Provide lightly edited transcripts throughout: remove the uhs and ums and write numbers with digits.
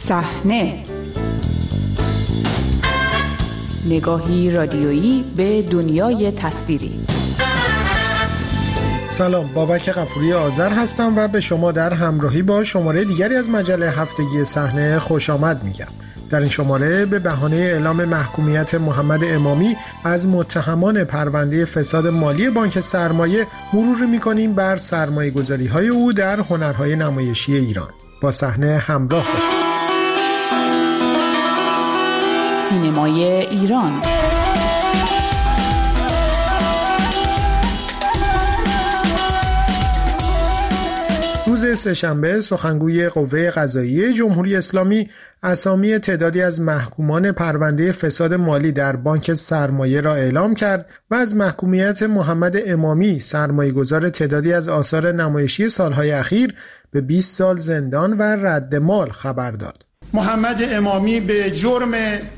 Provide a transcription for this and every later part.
صحنه، نگاهی رادیویی به دنیای تصویری. سلام، بابک غفوری آذر هستم و به شما در همراهی با شماره دیگری از مجله هفتگی صحنه خوش آمد میگم. در این شماره به بهانه اعلام محکومیت محمد امامی از متهمان پرونده فساد مالی بانک سرمایه مرور میکنیم بر سرمایه‌گذاری‌های او در هنرهای نمایشی ایران. با صحنه همراه باشید. سینمای ایران. روز سه‌شنبه سخنگوی قوه قضاییه جمهوری اسلامی اسامی تعدادی از محکومان پرونده فساد مالی در بانک سرمایه را اعلام کرد و از محکومیت محمد امامی سرمایه‌گذار تعدادی از آثار نمایشی سالهای اخیر به 20 سال زندان و رد مال خبر داد. محمد امامی به جرم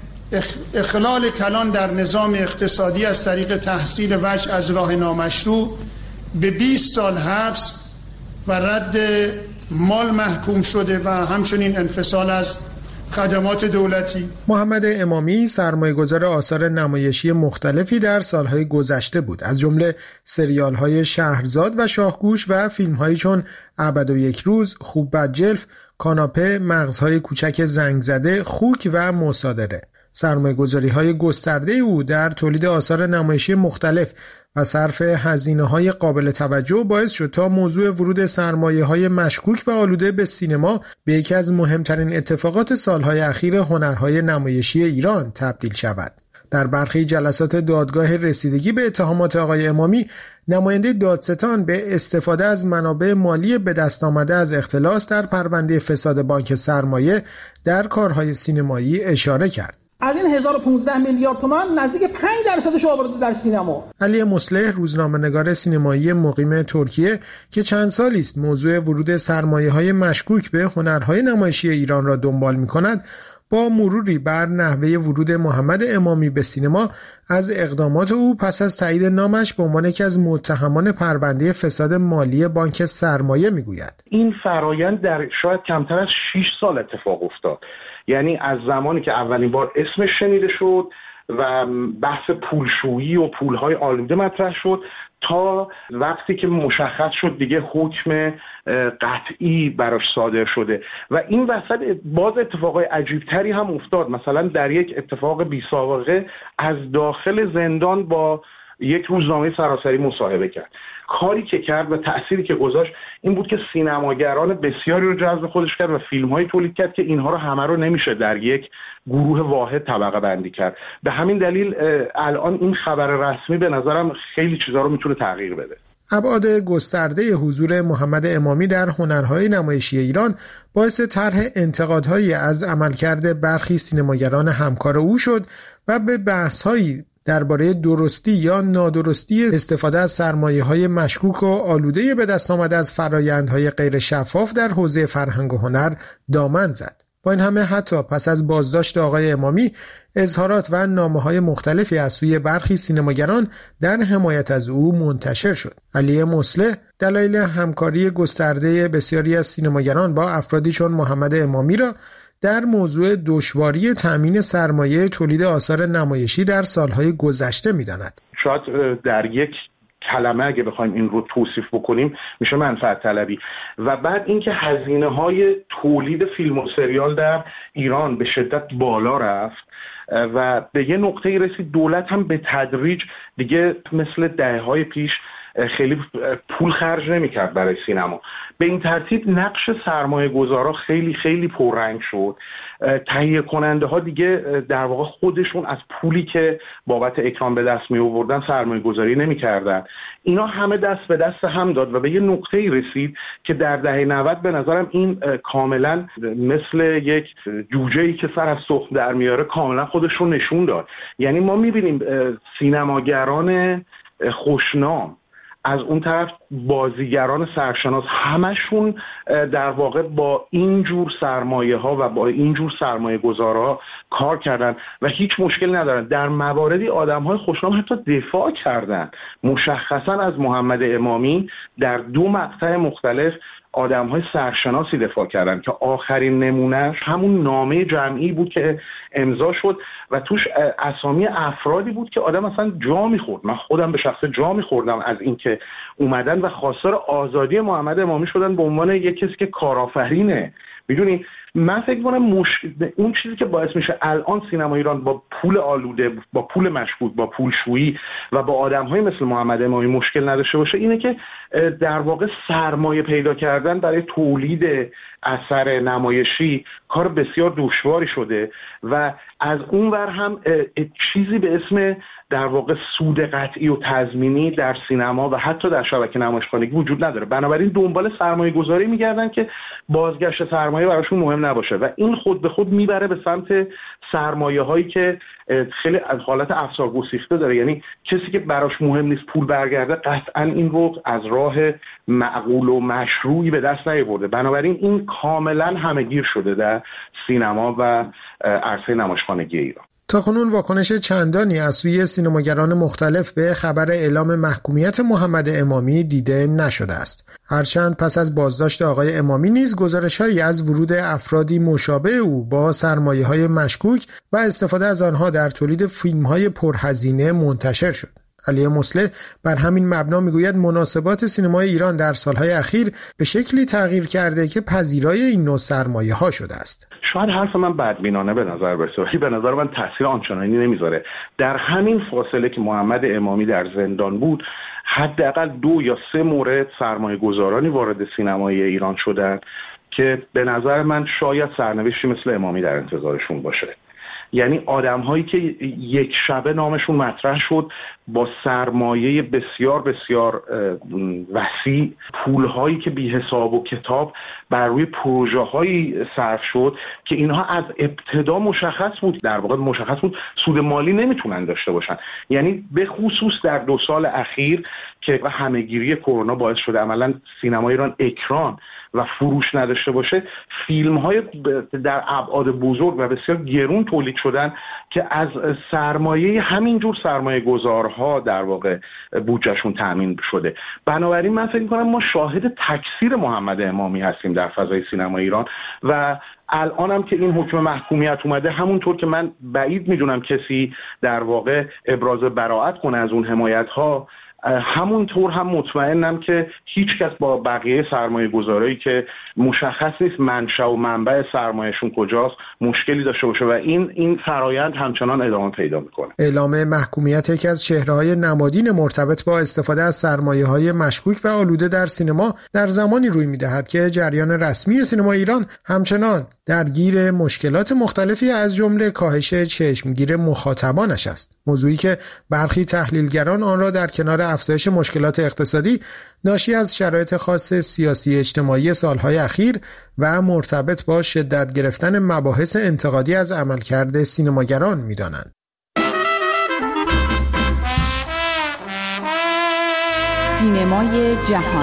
اخلال کلان در نظام اقتصادی از طریق تحصیل وجه از راه نامشروع به 20 سال حبس و رد مال محکوم شده و همچنین انفصال از خدمات دولتی. محمد امامی سرمایه‌گذار آثار نمایشی مختلفی در سالهای گذشته بود، از جمله سریال‌های شهرزاد و شاهگوش و فیلم‌هایی چون ابد و یک روز، خوب بد جلف، کاناپه، مغزهای کوچک زنگ زده، خوک و مصادره. سرمایه‌گذاری‌های گسترده او در تولید آثار نمایشی مختلف و صرف هزینه‌های قابل توجه باعث شد تا موضوع ورود سرمایه‌های مشکوک و آلوده به سینما به یکی از مهمترین اتفاقات سالهای اخیر هنرهای نمایشی ایران تبدیل شود. در برخی جلسات دادگاه رسیدگی به اتهامات آقای امامی، نماینده دادستان به استفاده از منابع مالی به دست آمده از اختلاس در پرونده فساد بانک سرمایه در کارهای سینمایی اشاره کرد. از این 1015 میلیارد تومان نزدیک 5% آورده در سینما. علی مصلح، روزنامه‌نگار سینمایی مقیم ترکیه که چند سالی است موضوع ورود سرمایه‌های مشکوک به هنرهای نمایشی ایران را دنبال می‌کند، با مروری بر نحوه ورود محمد امامی به سینما از اقدامات او پس از تایید نامش به عنوان یکی از متهمان پرونده فساد مالی بانک سرمایه می‌گوید. این فرایند در شاید کمتر از 6 سال اتفاق افتاد. یعنی از زمانی که اولین بار اسمش شنیده شد و بحث پولشویی و پولهای آلوده مطرح شد تا وقتی که مشخص شد دیگه حکم قطعی براش صادر شده و این وسط باز اتفاقای عجیبتری هم افتاد. مثلا در یک اتفاق بی سابقه از داخل زندان با یک روزنامه سراسری مصاحبه کرد. کاری که کرد و تأثیری که گذاشت این بود که سینماگران بسیاری رو جذب خودش کرد و فیلم‌هایی تولید کرد که اینها رو همه رو نمیشه در یک گروه واحد طبقه بندی کرد. به همین دلیل الان این خبر رسمی به نظرم خیلی چیزا رو میتونه تغییر بده. ابعاد گسترده حضور محمد امامی در هنرهای نمایشی ایران باعث طرح انتقادهایی از عملکرد برخی سینماگران همکار او شد و به بحث‌هایی درباره درستی یا نادرستی استفاده از سرمایه‌های مشکوک و آلوده به دست آمده از فرآیندهای غیر شفاف در حوزه فرهنگ و هنر دامن زد. با این همه حتی پس از بازداشت آقای امامی، اظهارات و نامه‌های مختلفی از سوی برخی سینماگران در حمایت از او منتشر شد. علی مصلح دلایل همکاری گسترده بسیاری از سینماگران با افرادی چون محمد امامی را در موضوع دشواری تأمین سرمایه تولید آثار نمایشی در سالهای گذشته می‌داند. شاید در یک کلمه اگه بخوایم این رو توصیف بکنیم میشه منفعت طلبی و بعد اینکه هزینه‌های تولید فیلم و سریال در ایران به شدت بالا رفت و به یه نقطه‌ای رسید دولت هم به تدریج دیگه مثل دهه‌های پیش خیلی پول خرج نمی‌کرد برای سینما. به این ترتیب نقش سرمایه‌گذارا خیلی خیلی پررنگ شد. تهیه کننده ها دیگه در واقع خودشون از پولی که بابت اکران به دست می آوردن سرمایه‌گذاری نمی‌کردن. اینا همه دست به دست هم داد و به یه نقطه‌ای رسید که در دهه 90 به نظرم این کاملا مثل یک جوجه‌ای که سر از تخم در میاره کاملا خودش رو نشون داد. یعنی ما می‌بینیم سینماگران خوشنام، از اون طرف بازیگران سرشناس، همشون در واقع با اینجور سرمایه ها و با اینجور سرمایه گذارها کار کردن و هیچ مشکل ندارن. در مواردی آدم های خوشنام حتی دفاع کردن. مشخصا از محمد امامی در دو مقطع مختلف آدم‌های سرشناسی دفاع کردن که آخرین نمونهش همون نامه جمعی بود که امضا شد و توش اسامی افرادی بود که آدم اصلا جا می‌خورد. من خودم به شخصه جا می‌خوردم از اینکه اومدن و خواستار آزادی محمد امامی شدن به عنوان یک کسی که کارآفرینه. میدونی من فکر کنم اون چیزی که باعث میشه الان سینما ایران با پول آلوده، با پول مشکوک، با پولشویی و با آدم‌های مثل محمد امامی مشکل نداشته باشه اینه که در واقع سرمایه پیدا کردن برای تولید اثر نمایشی کار بسیار دشواری شده و از اون ور هم چیزی به اسم در واقع سود قطعی و تضمینی در سینما و حتی در شبکه نمایشخانگی وجود نداره. بنابراین دنبال سرمایه گذاری میگردن که بازگشت سرمایه براشون مهم نباشه و این خود به خود میبره به سمت سرمایه هایی که خیلی از حالت افسار گسیخته داره. یعنی کسی که براش مهم نیست پول برگرده قطعا این رو از راه معقول و مشروعی به دست نیاورده. بنابراین این کاملا همه‌گیر شده در سینما و عرصه نمایشخانگی ایران. تاکنون واکنش چندانی از سوی سینماگران مختلف به خبر اعلام محکومیت محمد امامی دیده نشده است. هرچند پس از بازداشت آقای امامی نیز گزارش‌هایی از ورود افرادی مشابه او با سرمایه‌های مشکوک و استفاده از آنها در تولید فیلم‌های پرهزینه منتشر شد. علی مصلح بر همین مبنا میگوید مناسبات سینمای ایران در سالهای اخیر به شکلی تغییر کرده که پذیرای این نوع سرمایه‌ها شده است. شاید حرف من بدبینانه به نظر برسه ولی به نظر من تاثیر آنچنانی نمیذاره. در همین فاصله که محمد امامی در زندان بود حداقل 2 یا 3 مورد سرمایه‌گذارانی وارد سینمای ایران شدن که به نظر من شاید سرنوشتی مثل امامی در انتظارشون باشه. یعنی آدم‌هایی که یک شبه نامشون مطرح شد با سرمایه بسیار بسیار وسیع، پول‌هایی که بی حساب و کتاب بر روی پروژه‌هایی صرف شد که اینها از ابتدا مشخص بود، در واقع مشخص بود سود مالی نمیتونن داشته باشن. یعنی به خصوص در 2 سال اخیر که همه‌گیری کرونا باعث شده عملاً سینما ایران اکران و فروش نداشته باشه، فیلم‌های در ابعاد بزرگ و بسیار گرون تولید شدن که از سرمایه همینجور سرمایه‌گذارها در واقع بودجهشون تأمین شده. بنابراین من فکر می‌کنم ما شاهد تکثیر محمد امامی هستیم در فضای سینما ایران و الان هم که این حکم محکومیت اومده همونطور که من بعید میدونم کسی در واقع ابراز براءت کنه از اون حمایت‌ها، همونطور هم مطمئنم که هیچ کس با بقیه سرمایه گذارایی که مشخص نیست منشأ و منبع سرمایهشون کجاست مشکلی داشته باشه و این فرایند همچنان ادامه پیدا میکنه. اعلام محکومیت یکی از چهره‌های نمادین مرتبط با استفاده از سرمایه‌های مشکوک و آلوده در سینما در زمانی روی می‌دهد که جریان رسمی سینما ایران همچنان درگیر مشکلات مختلفی از جمله کاهش چشمگیر مخاطبانش است. موضوعی که برخی تحلیلگران آن را در کنار افزایش مشکلات اقتصادی ناشی از شرایط خاص سیاسی اجتماعی سالهای اخیر و مرتبط با شدت گرفتن مباحث انتقادی از عملکرد سینماگران می‌دانند. سینمای جهان.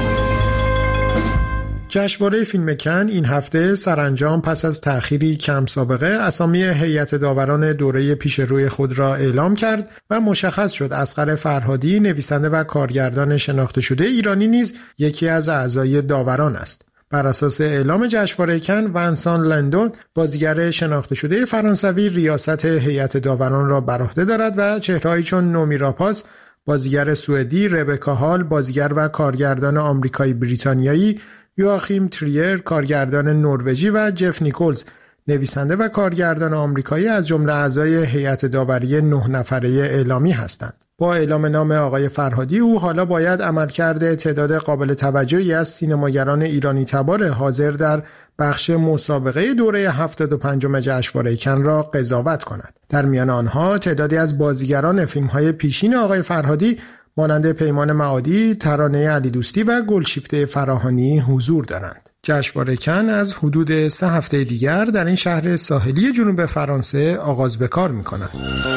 جشنواره فیلم کن این هفته سرانجام پس از تأخیری کم سابقه اسامی هیئت داوران دوره پیش روی خود را اعلام کرد و مشخص شد اصغر فرهادی نویسنده و کارگردان شناخته شده ایرانی نیز یکی از اعضای داوران است. بر اساس اعلام جشنواره کن ونسان لندون بازیگر شناخته شده فرانسوی ریاست هیئت داوران را بر عهده دارد و چهرهایی چون نومی راپاس بازیگر سوئدی، ربکا هال بازیگر و کارگردان آمریکایی بریتانیایی، یواخیم تریر کارگردان نروژی و جف نیکولز نویسنده و کارگردان آمریکایی از جمله اعضای هیئت داوری 9 نفره اعلامی هستند. با اعلام نام آقای فرهادی او حالا باید عملکرد تعداد قابل توجهی از سینماگران ایرانی تبار حاضر در بخش مسابقه دوره 75 جشنواره کن را قضاوت کند. در میان آنها تعدادی از بازیگران فیلم‌های پیشین آقای فرهادی مانند پیمان معادی، ترانه علی دوستی و گلشیفته فراهانی حضور دارند. جشنواره کن از حدود 3 هفته دیگر در این شهر ساحلی جنوب فرانسه آغاز به کار می‌کند.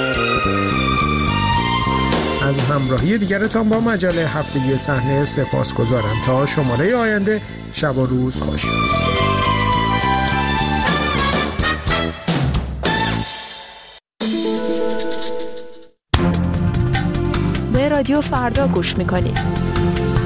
از همراهی دیگرتان با مجله هفتگی صحنه سپاسگزارم. تا شماره آینده شب و روز خوش. به رادیو فردا گوش میکنید.